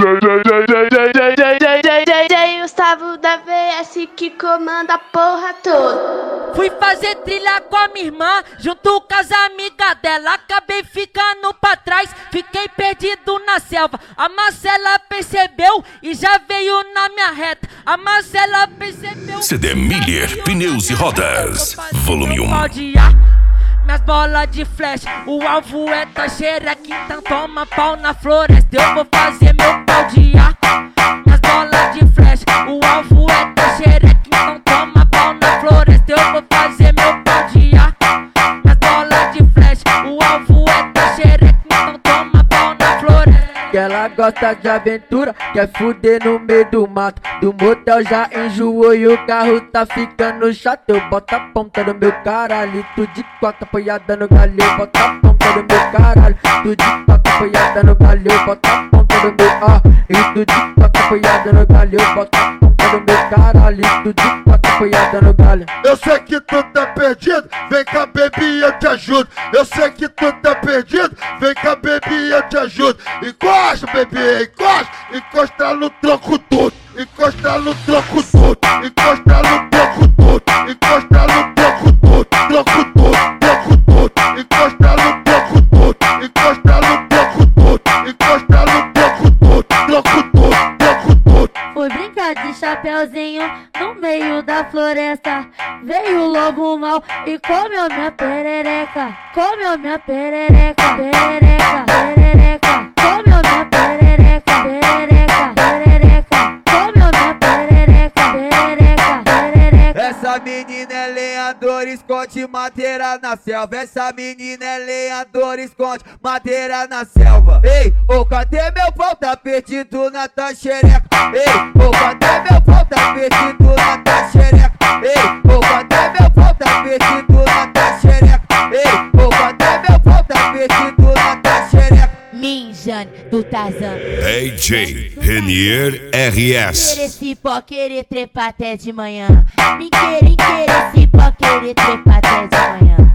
DJ Gustavo da VS que comanda a porra toda. Fui fazer trilha com a minha irmã, junto com as amigas dela. Acabei ficando pra trás, fiquei perdido na selva. A Marcela percebeu e já veio na minha reta. A Marcela percebeu. CD Miller Pneus e Rodas, volume 1. Minhas bolas de flash, o alvo é taxeira, então toma pau na floresta. Eu vou fazer meu pau de ar. Minhas bolas de flash, o alvo é taxeira, então toma pau na floresta. Eu vou fazer meu pau de ar. Minhas bolas de flash, o alvo é taxeira, então toma pau na floresta. Que ela gosta de aventura, quer fuder no meio do mato. Do motel já enjoou e o carro tá ficando chato. Eu boto a ponta do meu caralho, tu de quatro apoiada no galho. Eu boto a ponta do meu caralho, tu de quatro apoiada no galho. Eu boto a ponta do meu e tu de quatro apoiada no galho. Eu boto a ponta do meu caralho, tu de quatro apoiada no galho. Eu sei que tu tá perdido, vem cá baby eu te ajudo. Eu sei que tu tá perdido, vem cá baby eu te ajudo. Encosta baby, encosta, encosta no tronco todo. Encosta no tronco todo, encosta no tronco todo, encosta no tronco todo, tronco todo, tronco todo, encosta no tronco todo, encosta no tronco todo, encosta no tronco todo, tronco todo, tronco todo. Fui brincar de chapeuzinho no meio da floresta. Veio o lobo mau e comeu minha perereca. Comeu minha perereca, perereca, perereca. Comeu minha perereca, perereca, perereca. Comeu minha perereca, perereca, perereca. Essa menina é lenhador, esconde madeira na selva. Essa menina é lenhador, esconde madeira na selva. Ei, ô, cadê meu pau? Tá perdido na tua xereca. Ei, ô, cadê meu pau? Tá perdido na tua xereca. Ei, ô, cadê meu pau? Tá perdido na tua xereca. Ei, ô, cadê meu pau? Tá perdido na tua xereca. Minjane do Tarzan. DJ Renier RS. Querer se pó, querer trepar até de manhã. Me querer, esse pó, querer trepar até de manhã.